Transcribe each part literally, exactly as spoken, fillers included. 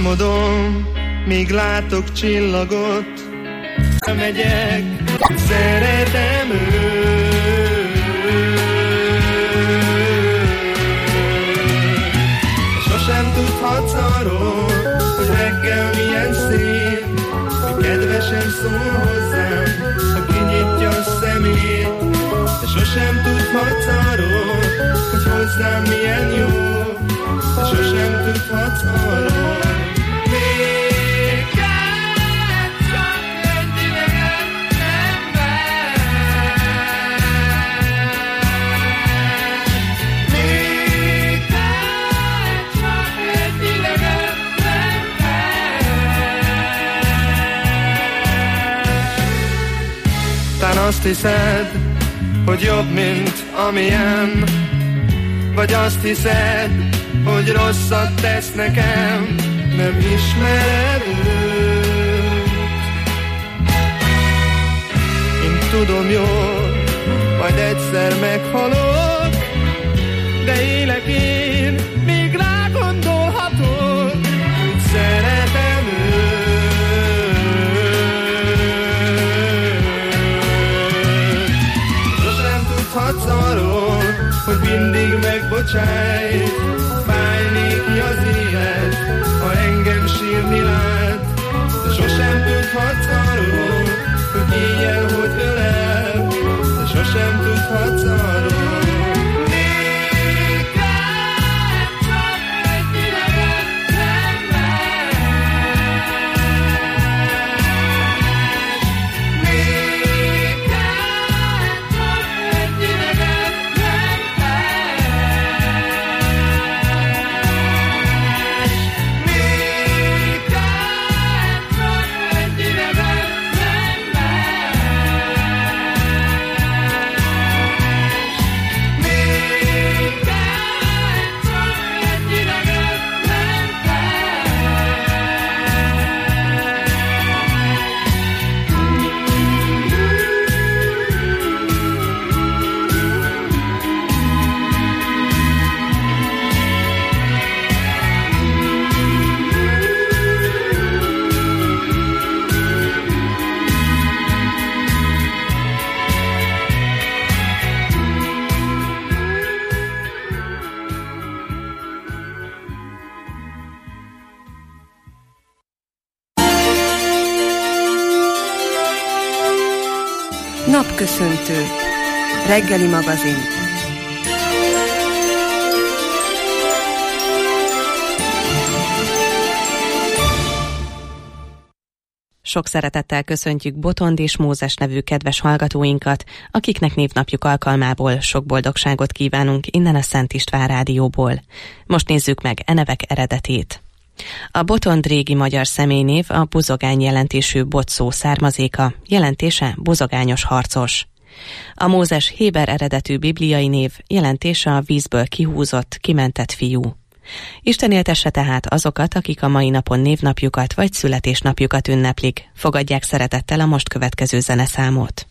Álmodom, míg látok csillagot, megyek, szeretem őt. Sosem tudhatsz arról, hogy reggel milyen szép, hogy kedvesen szól hozzám, ha kinyitja a szemét. De sosem tudhatsz arról, hogy hozzám milyen jó, de sosem tudhatsz arról. Még kell csak egy idegen ember. Még kell csak egy idegen ember. Tán azt hiszed, hogy jobb, mint amilyen, vagy azt hiszed, hogy rosszat tesz nekem, nem ismered őt. Én tudom jól, majd egyszer meghalok, de élek én, míg rá gondolhatok, hogy szeretem őt. Sosem tudhatsz arról, hogy mindig megbocsájt, fáj néki az élet, ha engem sírni lát. De sosem tudhatsz arról, hogy éjjel hogy ölel, de sosem tudhatsz arról. Még kell csak egy idegen ember. Még kell csak egy idegen ember. Még kell csak egy idegen Napköszöntő. Reggeli magazin. Sok szeretettel köszöntjük Botond és Mózes nevű kedves hallgatóinkat, akiknek névnapjuk alkalmából sok boldogságot kívánunk innen a Szent István Rádióból. Most nézzük meg e nevek eredetét. A Botond régi magyar személynév a buzogány jelentésű bot szó származéka, jelentése buzogányos harcos. A Mózes héber eredetű bibliai név, jelentése a vízből kihúzott, kimentett fiú. Isten éltesse tehát azokat, akik a mai napon névnapjukat vagy születésnapjukat ünneplik. Fogadják szeretettel a most következő zeneszámot.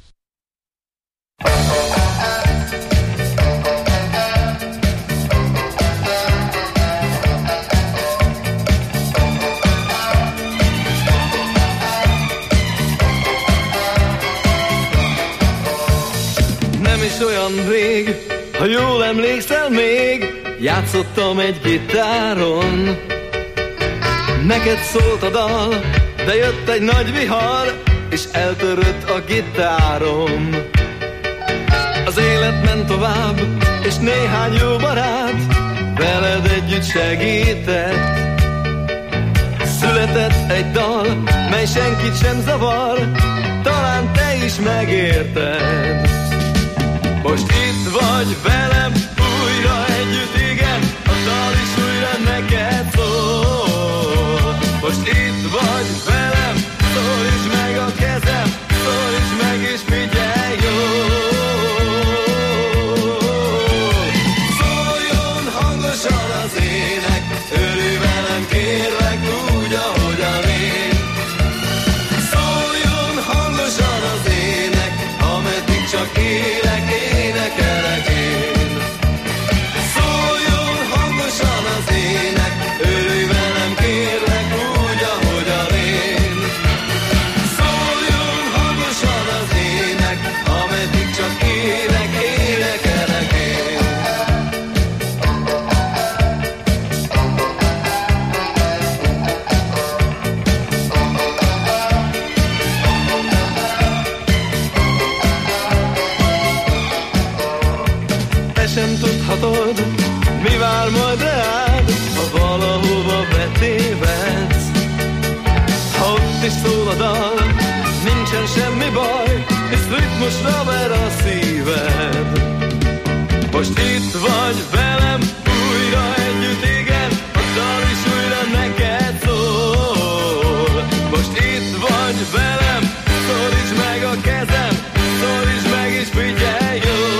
Nem is olyan rég, ha jól emlékszel még, játszottam egy gitáron. Neked szólt a dal, de jött egy nagy vihar, és eltörött a gitárom. Az élet ment tovább, és néhány jó barát veled együtt segített. Született egy dal, mely senkit sem zavar, talán te is megérted. Most itt vagy velem, újra együtt, igen, a dal is újra neked szól. Most itt vagy velem, szólítsd meg a kezem, szólítsd meg és figyelj jól. Szóljon hangosan az ének, örülj velem kérlek úgy, ahogyan én. Szóljon hangosan az ének, ameddig csak élek, énekelek én. Szóljon hangosan az ének, örülj velem kérlek legyen semmi baj, és ritmusra ver a szíved. Most itt vagy velem, újra együtt, igen, a dal is újra neked szól. Most itt vagy velem, szorítsd meg a kezem, szorítsd meg és figyelj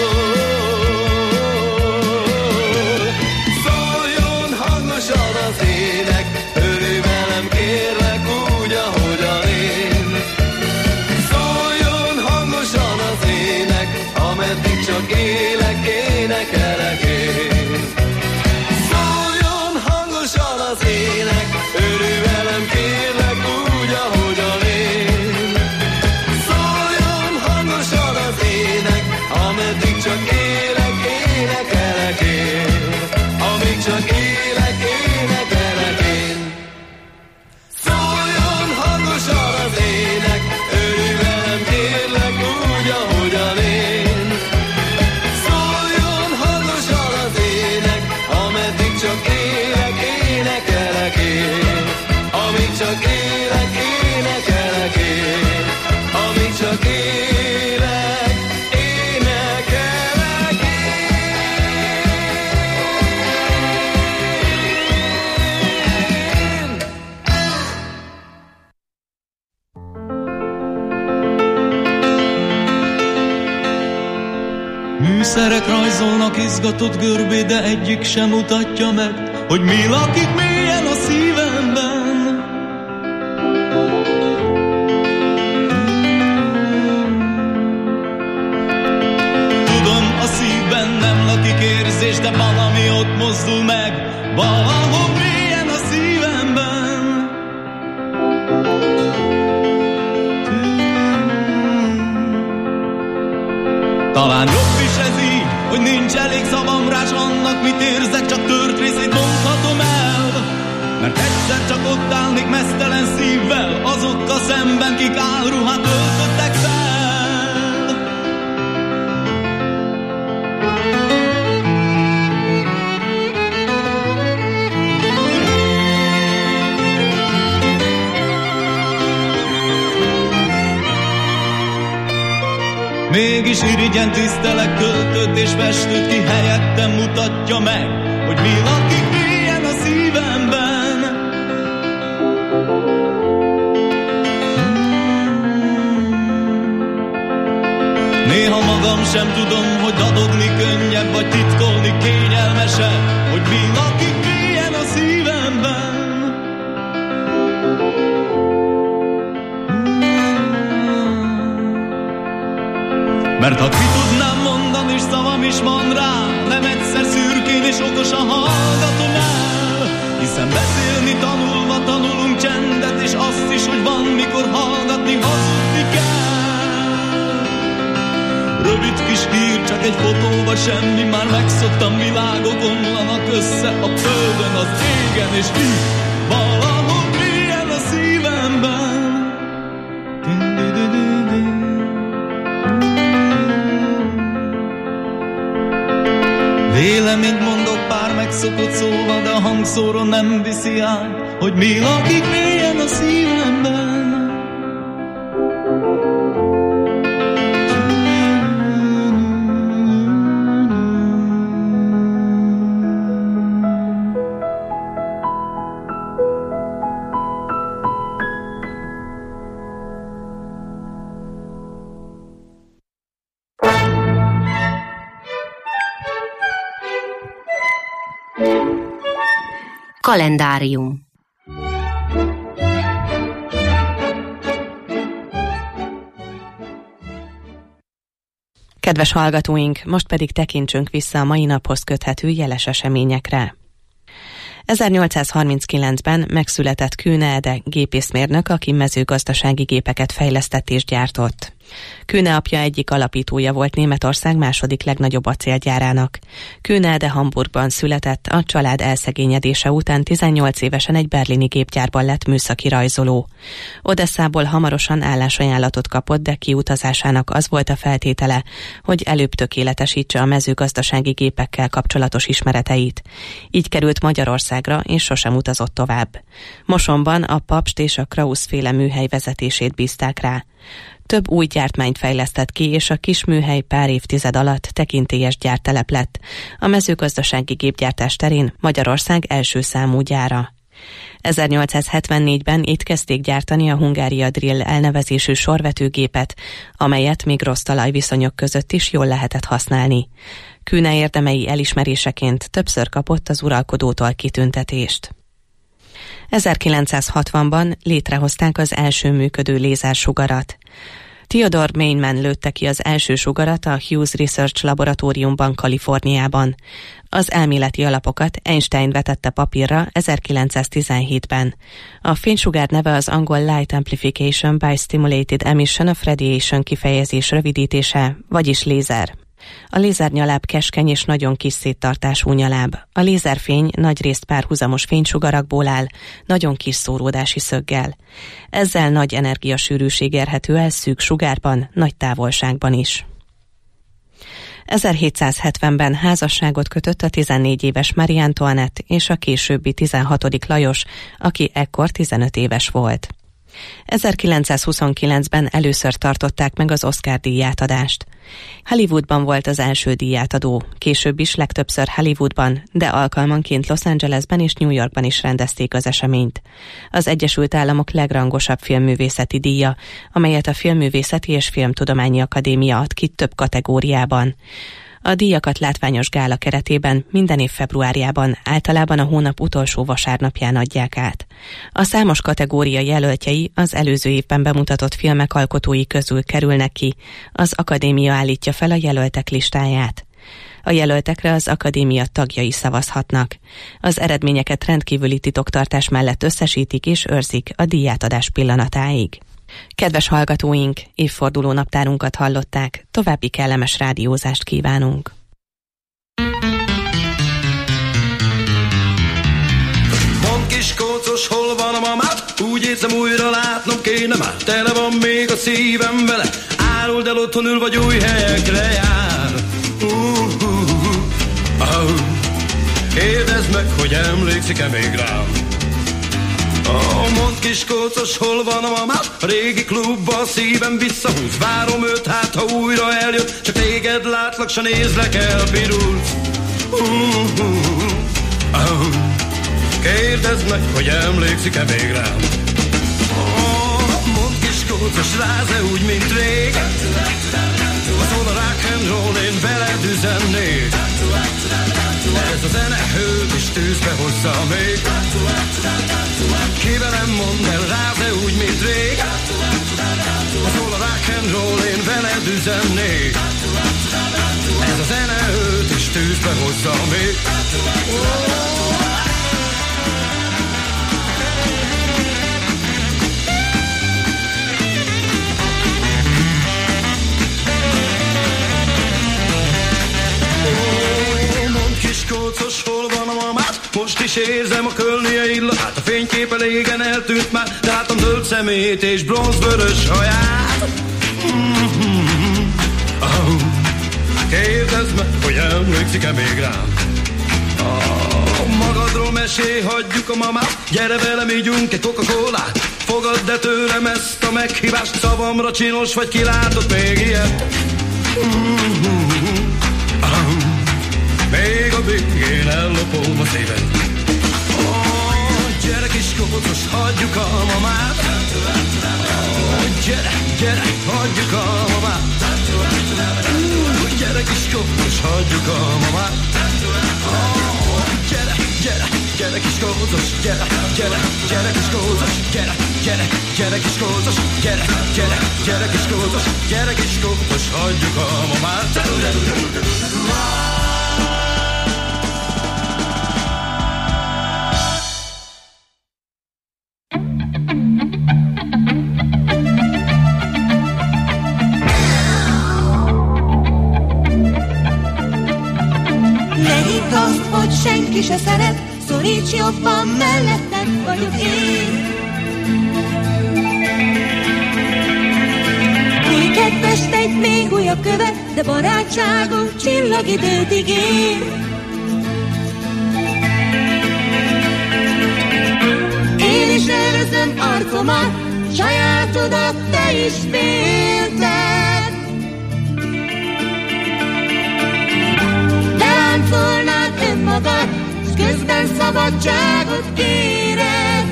jól. Szóljon hangosan az ének, örülj velem kérlek úgy, ahogyan én. Szóljon hangosan az ének, ameddig csak élek, énekelek én. Szóljon hangosan az ének, örülj velem kérlek úgy, ahogyan én. Szóljon hangosan az ének, ameddig csak élek, énekelek én. Amíg csak élek, énekelek én. Szóljon hangosan az ének, örülj velem kérlek úgy, ahogyan én. Szóljon hangosan az ének, ameddig csak élek, énekelek én. Amíg csak élek, énekelek én. Amíg csak élek, énekelek én. Műszerek rajzolnak izgatott görbé, de egyik sem mutatja meg, hogy mi lakik mélyen a szívemben. Tudom, a szívben nem lakik érzés, de valami ott mozdul meg, valahol mélyen a szívemben. Talán jobb is ez így, hogy nincs elég szavam rá, s annak mit érzek, csak tört részét mondhatom el. Mert egyszer csak ott állnék meztelen szívvel, azokkal szemben, kik álruhát öltöttek fel. Mégis irigyen tisztelek költőt és festőt, ki helyettem mutatja meg, hogy mi lakik mélyen a szívemben. Néha magam sem tudom, hogy dadogni könnyebb, vagy titkolni kényelmesebb, hogy mi lakik mélyen a szívemben. Mert ha ki tudnám mondani, és szavam is van rá, nem egyszer szürkén és okosan hallgatom el. Hiszen beszélni tanulva tanulunk csendet, és azt is, hogy van, mikor hallgatni, hazudni kell. Rövid kis hír, csak egy fotó vagy semmi, már megszoktam, világok omlanak össze a földön, az égen, és így valahol mélyen a szívemben. Véleményt mondok pár megszokott szóval, de a hangszóron nem viszi át, hogy mi lakik mélyen a szívemben. Kalendárium. Kedves hallgatóink, most pedig tekintsünk vissza a mai naphoz köthető jeles eseményekre. ezernyolcszázharminckilencben megszületett Kühne Ede gépészmérnök, aki mezőgazdasági gépeket fejlesztett és gyártott. Kühne apja egyik alapítója volt Németország második legnagyobb acélgyárának. Kühne Ede Hamburgban született, a család elszegényedése után tizennyolc évesen egy berlini gépgyárban lett műszaki rajzoló. Odesszából hamarosan állásajánlatot kapott, de kiutazásának az volt a feltétele, hogy előbb tökéletesítse a mezőgazdasági gépekkel kapcsolatos ismereteit. Így került Magyarországra, és sosem utazott tovább. Mosonban a Pabst és a Krausz féle műhely vezetését bízták rá. Több új gyártmányt fejlesztett ki, és a kisműhely pár évtized alatt tekintélyes gyártelep lett. A mezőgazdasági gépgyártás terén Magyarország első számú gyára. ezernyolcszázhetvennégyben itt kezdték gyártani a Hungária Drill elnevezésű sorvetőgépet, amelyet még rossz talajviszonyok között is jól lehetett használni. Kűne érdemei elismeréseként többször kapott az uralkodótól kitüntetést. ezerkilencszázhatvanban létrehozták az első működő lézersugarat. Theodore Maineman lőtte ki az első sugarat a Hughes Research Laboratóriumban, Kaliforniában. Az elméleti alapokat Einstein vetette papírra ezerkilencszáztizenhétben. A fénysugár neve az angol Light Amplification by Stimulated Emission of Radiation kifejezés rövidítése, vagyis lézer. A lézernyaláb keskeny és nagyon kis széttartású nyaláb. A lézerfény nagyrészt párhuzamos fénysugarakból áll, nagyon kis szóródási szöggel. Ezzel nagy energiasűrűség érhető el szűk sugárban, nagy távolságban is. ezerhétszázhetvenben házasságot kötött a tizennégy éves Marie Antoinette és a későbbi tizenhatodik Lajos, aki ekkor tizenöt éves volt. ezerkilencszázhuszonkilencben először tartották meg az Oscar-díj átadást. Hollywoodban volt az első díjátadó, később is legtöbbször Hollywoodban, de alkalmanként Los Angelesben és New Yorkban is rendezték az eseményt. Az Egyesült Államok legrangosabb filmművészeti díja, amelyet a Filmművészeti és Filmtudományi Akadémia ad ki több kategóriában. A díjakat látványos gála keretében minden év februárjában, általában a hónap utolsó vasárnapján adják át. A számos kategória jelöltjei az előző évben bemutatott filmek alkotói közül kerülnek ki, az akadémia állítja fel a jelöltek listáját. A jelöltekre az akadémia tagjai szavazhatnak. Az eredményeket rendkívüli titoktartás mellett összesítik és őrzik a díjátadás pillanatáig. Kedves hallgatóink, évforduló naptárunkat hallották, további kellemes rádiózást kívánunk. Mondd kis kócos, hol van a mamát? Úgy érzem, újra látnom kéne már. Tele van még a szívem vele. Áruld el, otthon ül vagy új helyekre jár. Uh, uh, uh, uh. Kérdezd meg, hogy emlékszik-e még rám. Oh, mondd kis kócos, hol van a mamát? A régi klubba a szívem visszahúz. Várom őt, hát ha újra eljött. Csak téged látlak, s nézlek el, pirult. Uh, uh, uh, uh. Kérdezd meg, hogy emlékszik-e még rám. Oh, mondd kis kócos, ráz-e úgy, mint rég? Azon a rock'n'roll én veled üzennék. Ez a zene hőt és tűzbe hozza még. Ki velem mondd el, ráz-e úgy, mint rég? Azon a rock'n'roll én veled üzennék. Ez a zene hőt és tűzbe hozza még. Oh. Kócos, hol van a mamát? Most is érzem a kölnie illatát. A fénykép elégen eltűnt már, de látom zöld szemét és bronzvörös haját. Mm-hmm. Oh. Kérdezd meg, hogy emlékszik-e még rám. Oh. Magadról mesél, hagyjuk a mamát. Gyere velem, ígyunk egy Coca-Colát. Fogadd el tőlem ezt a meghívást. Szavamra csinos vagy, ki látott még ilyet? Mm-hmm. Oh. Még a végén ellopom a szíved. Oh, gyere kis kócos, hagyjuk a mamát. Oh, gyere, gyere, hagyjuk a mamát. Uh, gyere kis kócos, hagyjuk a mamát. Oh, gyere, gyere, gyere kis kócos, gyere, gyere, gyere kis kócos, gyere, gyere, gyere kis kócos, gyere, gyere, gyere kis kócos, gyere kis kócos, hagyjuk a mamát. Senki se szeret, szoríts jobban, melletted vagyok én. Új kedves tegy, még újabb követ, de barátságunk csillagidőt ígér. Én is elveszem arcomat, sajátodat te is fél. közben szabadságot kéred,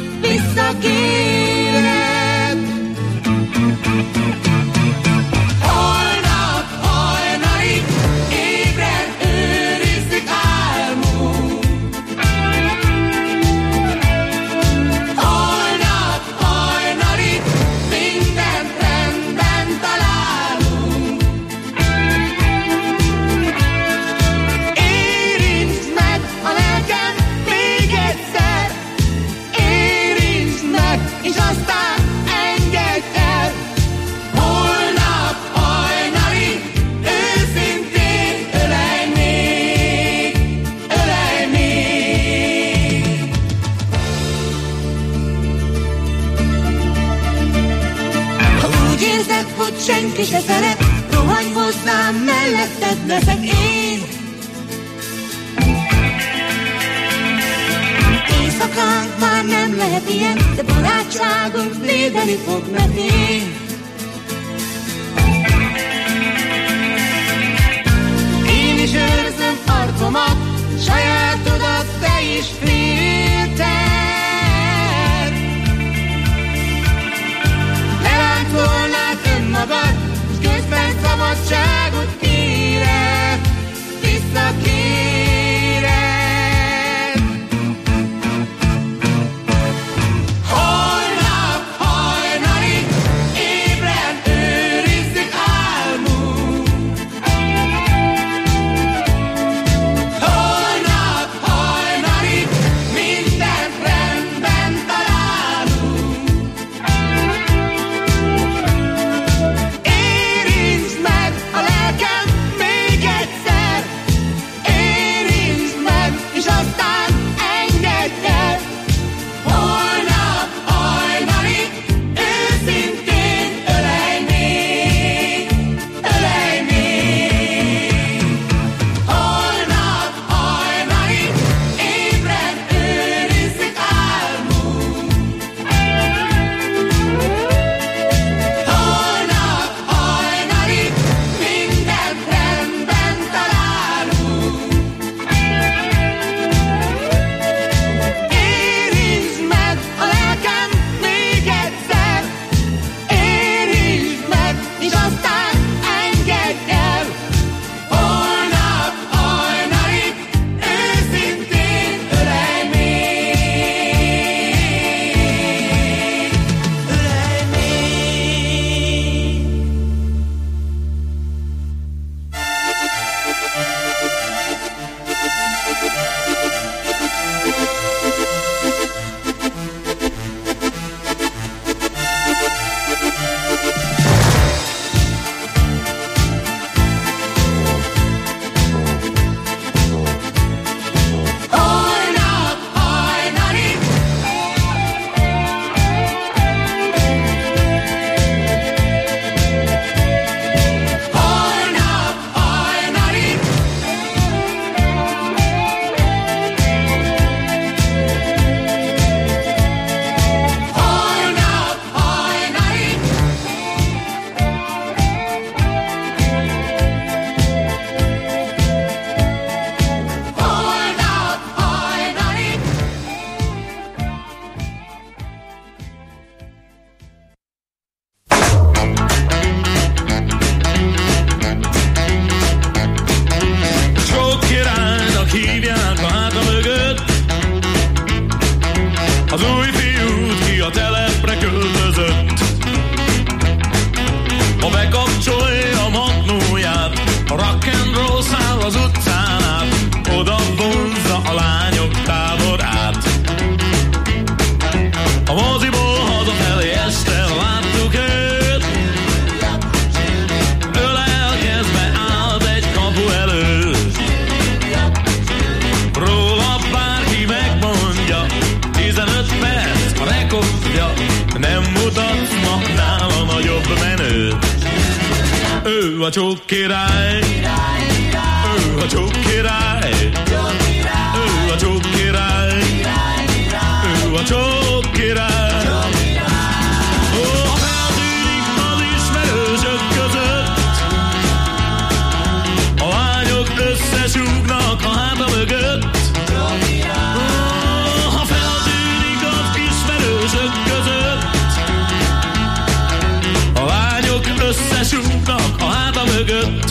visszakéred. Holnap hajnalig ébren őrizzük álmunk. Holnap hajnalig mindent rendben találunk. Érintsd meg a lelkem még egyszer, érintsd meg, és aztán engedj el. Holnap hajnalig őszintén ölelj még, ölelj még. Ha úgy érzed, hogy senki se szeret, rohanj hozzám, melletted leszek én. Éjszakánk már nem lehet ilyen, de barátságunk védeni fog, mert én. Én is őrzöm arcomat, sajátodat te is félted. Leláncolnád önmagad, s közben szabadságot kéred, visszakéred. Holnap hajnalig ébren őrizzük álmunk. Holnap hajnalig mindent rendben találunk. Érintsd meg a lelkem még egyszer, érintsd meg, és aztán engedj el. Holnap hajnalig őszintén ölelj még, ölelj még. Holnap hajnalig ébren őrizzük álmunk. Holnap hajnalig mindent rendben találunk. Érintsd meg a lelkem még egyszer, érintsd meg, és aztán engedj el. Holnap hajnalig őszintén ölelj még, ölelj még. Holnap hajnalig Holnap hajnalig Holnap hajnalig Holnap hajnalig. Sok királynak hívják a háta mögött, az új fiút ki a telepre költözött. Ha bekapcsolja a magnóját, a rock and roll száll az utcán át, oda vonzza a lányok táborát. A moziból hazafelé este láttuk őt, ölelkezve állt egy kapu előtt. Róla bárki megmondja, tizenöt perc a rekordja, nem mutatsz ma nála nagyobb menőt. Ő a csók király, ő a csók király, ő a csók király, ő a csók király. Ó, ha feltűnik az ismerősök között, a lányok összesúgnak a háta mögött, mögött.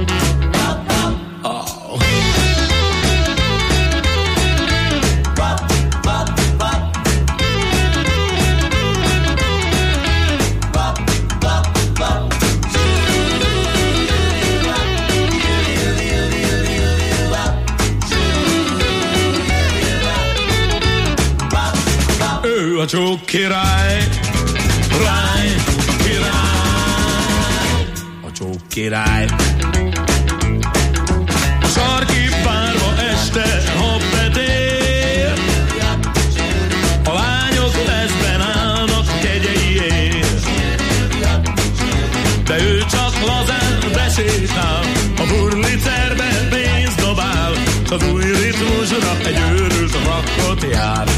Ő a csók király, ráj, király, a csók király. A sarki párba este, ha betér, a lányok leszben állnak kegyeiért, de ő csak lazán besétál, a burlicerbe pénzt dobál, s az új ritmusra egy őrült rakkot jár.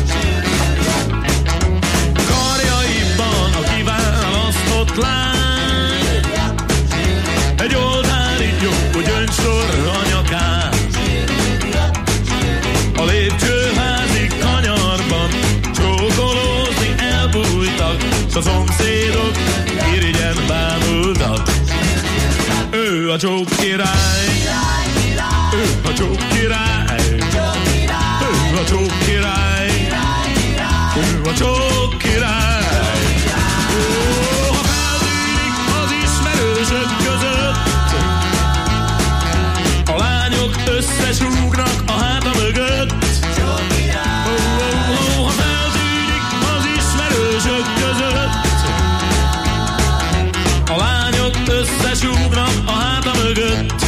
A kiválasztott lány egy oltári jó gyöngyszor anyakán, a lépcsőházi kanyarban csókolózni elbújtak, s a szomszédok irigyen bámultak. Ő a csók király, ő a csók király, ő a csók király, ő a csók király. Ha feltűnik az ismerősök között, a lányok összesúgnak a háta mögött. Oh, oh, oh, ha feltűnik az ismerősök között, a lányok összesúgnak a háta mögött.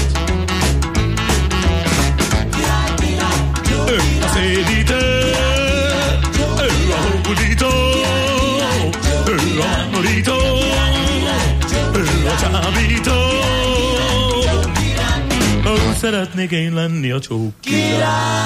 Ő a szédítő, ő a hódító, ő a mámorító, ő a csábító. Ó, szeretnék én lenni a csók király.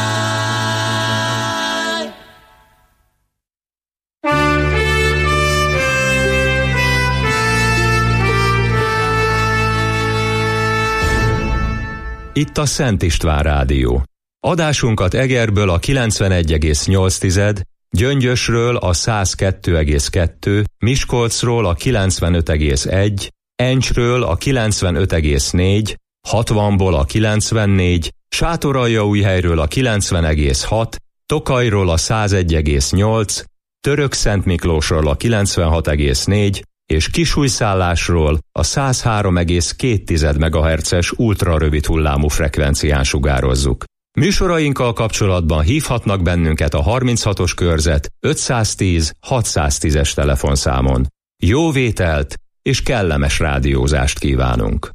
Itt a Szent István Rádió. Adásunkat Egerből a kilencvenegy egész nyolc, Gyöngyösről a száz kettő egész kettő, Miskolcról a kilencvenöt egész egy, Encsről a kilencvenöt egész négy, hatvanból a kilencvennégy, Sátoraljaújhelyről a kilencven egész hat, Tokajról a száz egy egész nyolc, Törökszentmiklósról a kilencvenhat egész négy, és Kisújszállásról a száz három egész két megahertzes ultrarövid hullámú frekvencián sugározzuk. Műsorainkkal kapcsolatban hívhatnak bennünket a harminchatos körzet ötszáztíz hatszáztízes telefonszámon. Jó vételt és kellemes rádiózást kívánunk!